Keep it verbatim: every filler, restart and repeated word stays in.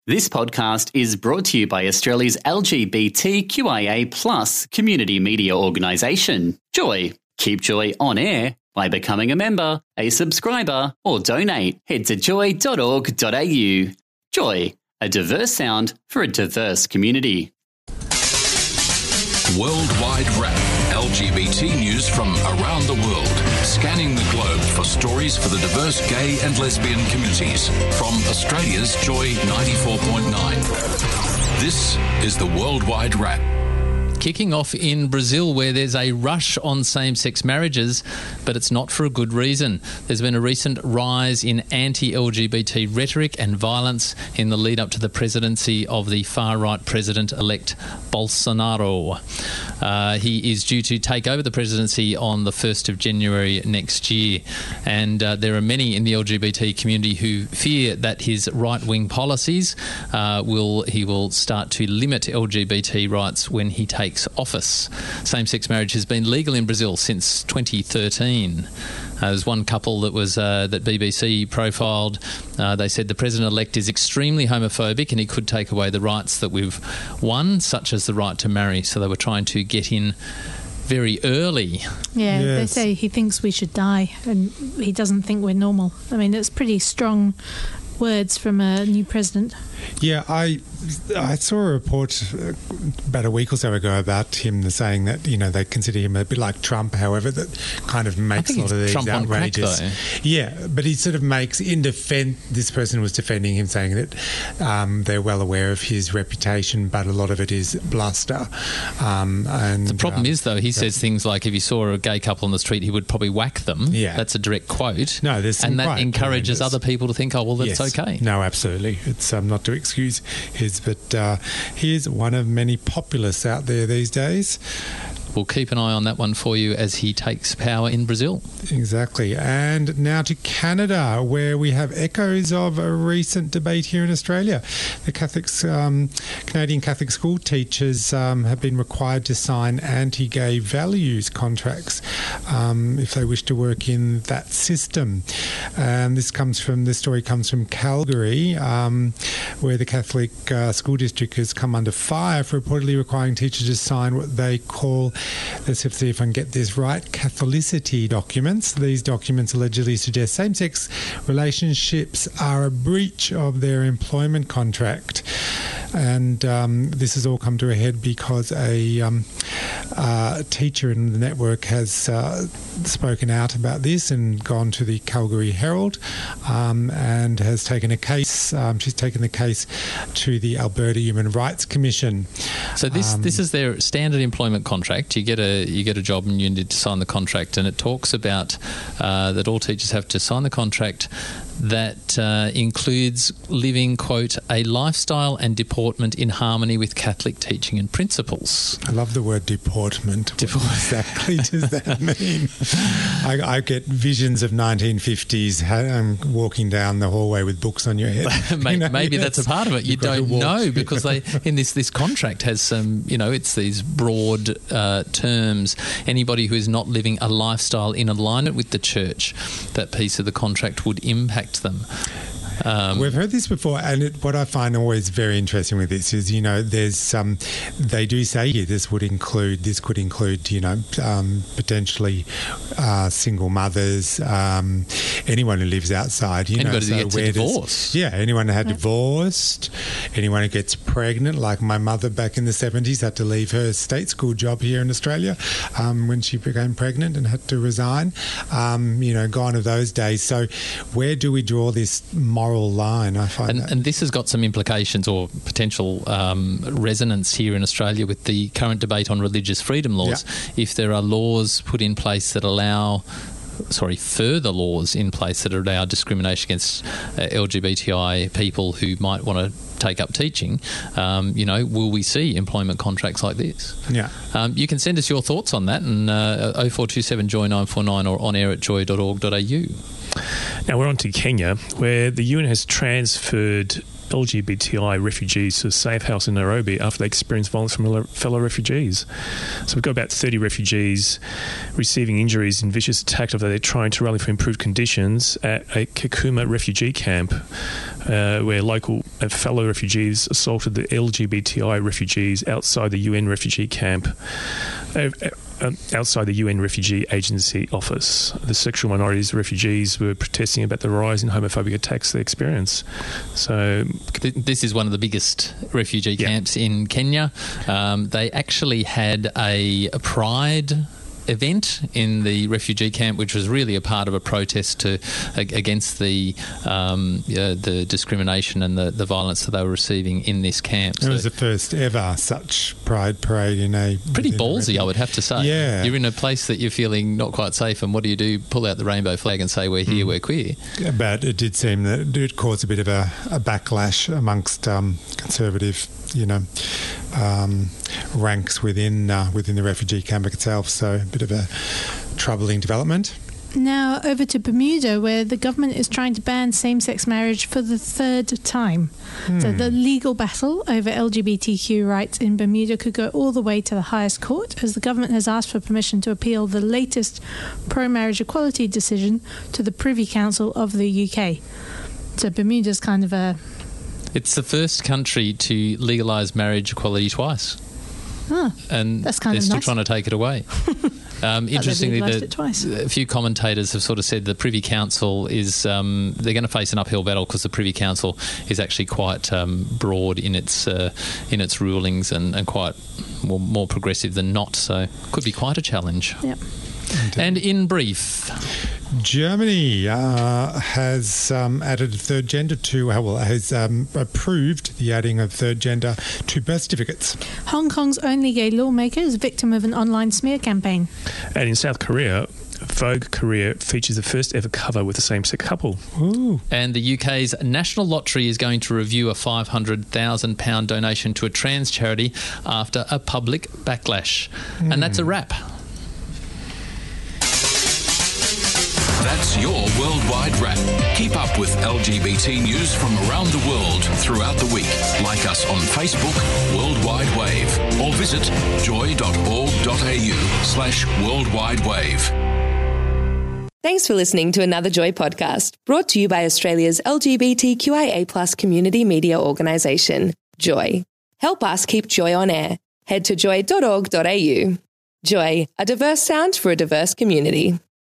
This podcast is brought to you by Australia's L G B T Q I A plus community media organisation, Joy. Keep Joy on air by becoming a member, a subscriber, or donate. Head to joy dot org dot a u. Joy, a diverse sound for a diverse community. Worldwide Wrap, L G B T news from around the world, scanning the globe for stories for the diverse gay and lesbian communities. From Australia's Joy ninety-four point nine. This is the Worldwide Wrap. Kicking off in Brazil, where there's a rush on same-sex marriages, but it's not for a good reason. There's been a recent rise in anti-L G B T rhetoric and violence in the lead-up to the presidency of the far-right president-elect Bolsonaro. Uh, he is due to take over the presidency on the first of January next year, and uh, there are many in the L G B T community who fear that his right-wing policies uh, will he will start to limit L G B T rights when he takes office. Same-sex marriage has been legal in Brazil since twenty thirteen. Uh, there's one couple that was uh, that B B C profiled. Uh, they said the president-elect is extremely homophobic and he could take away the rights that we've won, such as the right to marry. So they were trying to get in very early. Yeah, Yes. they say he thinks we should die and he doesn't think we're normal. I mean, it's pretty strong words from a new president. Yeah, I I saw a report uh, about a week or so ago about him saying that, you know, they consider him a bit like Trump, however, that kind of makes think a lot of it's these Trump on crack, outrageous. though. Yeah, but he sort of makes, in defence, this person was defending him, saying that um, they're well aware of his reputation, but a lot of it is bluster. Um, and The problem um, is, though, he says things like if he saw a gay couple on the street, he would probably whack them. Yeah. That's a direct quote. No, there's some And that quite encourages horrendous- other people to think, oh, well, that's Yes. okay. No, absolutely. It's um, not to excuse his, but uh, he is one of many populists out there these days. We'll keep an eye on that one for you as he takes power in Brazil. Exactly. And now to Canada, where we have echoes of a recent debate here in Australia. The Catholics, um, Canadian Catholic school teachers um, have been required to sign anti-gay values contracts um, if they wish to work in that system. And this comes from, this story comes from Calgary, um, where the Catholic uh, school district has come under fire for reportedly requiring teachers to sign what they call, let's see if I can get this right, Catholicity documents. These documents allegedly suggest same-sex relationships are a breach of their employment contract. And um, this has all come to a head because a um, uh, teacher in the network has uh, spoken out about this and gone to the Calgary Herald um, and has taken a case. Um, she's taken the case to the Alberta Human Rights Commission. So this Um, this is their standard employment contract. You get a you get a job and you need to sign the contract, and it talks about uh, that all teachers have to sign the contract that uh, includes living, quote, a lifestyle and deportment in harmony with Catholic teaching and principles. I love the word deportment. Deport- What exactly does that mean? I, I get visions of nineteen fifties um, walking down the hallway with books on your head. maybe, You know, maybe that's a part of it. You you've got to don't walk. know because they in this this contract has some, you know, it's these broad uh, terms. Anybody who is not living a lifestyle in alignment with the church, that piece of the contract would impact them. Um, We've heard this before, and it, what I find always very interesting with this is, you know, there's um, they do say here this would include, this could include, you know, um, potentially uh, single mothers, um, anyone who lives outside, you Anybody know. that gets a where does- divorce. Yeah, anyone who had divorced, anyone who gets pregnant, like my mother back in the seventies had to leave her state school job here in Australia um, when she became pregnant and had to resign. Um, you know, gone are those days. So where do we draw this moral line? I find And, that. and this has got some implications or potential um, resonance here in Australia with the current debate on religious freedom laws. If there are laws put in place that allow sorry, further laws in place that allow discrimination against uh, L G B T I people who might want to take up teaching, um, you know, will we see employment contracts like this? Yeah. Um, you can send us your thoughts on that and uh, oh four two seven joy nine four nine or on air at joy dot org dot a u. Now we're on to Kenya, where the U N has transferred L G B T I refugees to a safe house in Nairobi after they experienced violence from fellow refugees. So we've got about thirty refugees receiving injuries in vicious attacks after they're trying to rally for improved conditions at a Kakuma refugee camp, uh, where local uh, fellow refugees assaulted the L G B T I refugees outside the U N refugee camp. Uh, uh, outside the U N Refugee Agency office. The sexual minorities refugees were protesting about the rise in homophobic attacks they experience. So this is one of the biggest refugee yeah. camps in Kenya. Um, they actually had a, a pride event in the refugee camp, which was really a part of a protest to against the um, uh, the discrimination and the, the violence that they were receiving in this camp. It so was the first ever such pride parade in a... Pretty ballsy, I would have to say. Yeah. You're in a place that you're feeling not quite safe, and what do you do? Pull out the rainbow flag and say, we're here, mm. we're queer. Yeah, but it did seem that it did cause a bit of a, a backlash amongst um, conservative, you know, um, ranks within uh, within the refugee camp itself. So a bit of a troubling development. Now over to Bermuda, where the government is trying to ban same-sex marriage for the third time. Hmm. So the legal battle over L G B T Q rights in Bermuda could go all the way to the highest court, as the government has asked for permission to appeal the latest pro-marriage equality decision to the Privy Council of the U K. So Bermuda's kind of a... It's the first country to legalise marriage equality twice. Oh, and that's kind they're of still nice. trying to take it away. Um, interestingly, the, a few commentators have sort of said the Privy Council is um, they're going to face an uphill battle because the Privy Council is actually quite um, broad in its uh, in its rulings and, and quite more, more progressive than not. So could be quite a challenge. Yep. And in brief, Germany uh, has um, added a third gender to, well, has um, approved the adding of third gender to birth certificates. Hong Kong's only gay lawmaker is victim of an online smear campaign. And in South Korea, Vogue Korea features the first ever cover with a same-sex couple. Ooh. And the U K's National Lottery is going to review a five hundred thousand pounds donation to a trans charity after a public backlash. Mm. And that's a wrap. That's your Worldwide Wrap. Keep up with L G B T news from around the world throughout the week. Like us on Facebook, Worldwide Wave, or visit joy.org.au slash worldwide wave. Thanks for listening to another Joy podcast, brought to you by Australia's L G B T Q I A plus community media organisation, Joy. Help us keep Joy on air. Head to joy dot org dot a u. Joy, a diverse sound for a diverse community.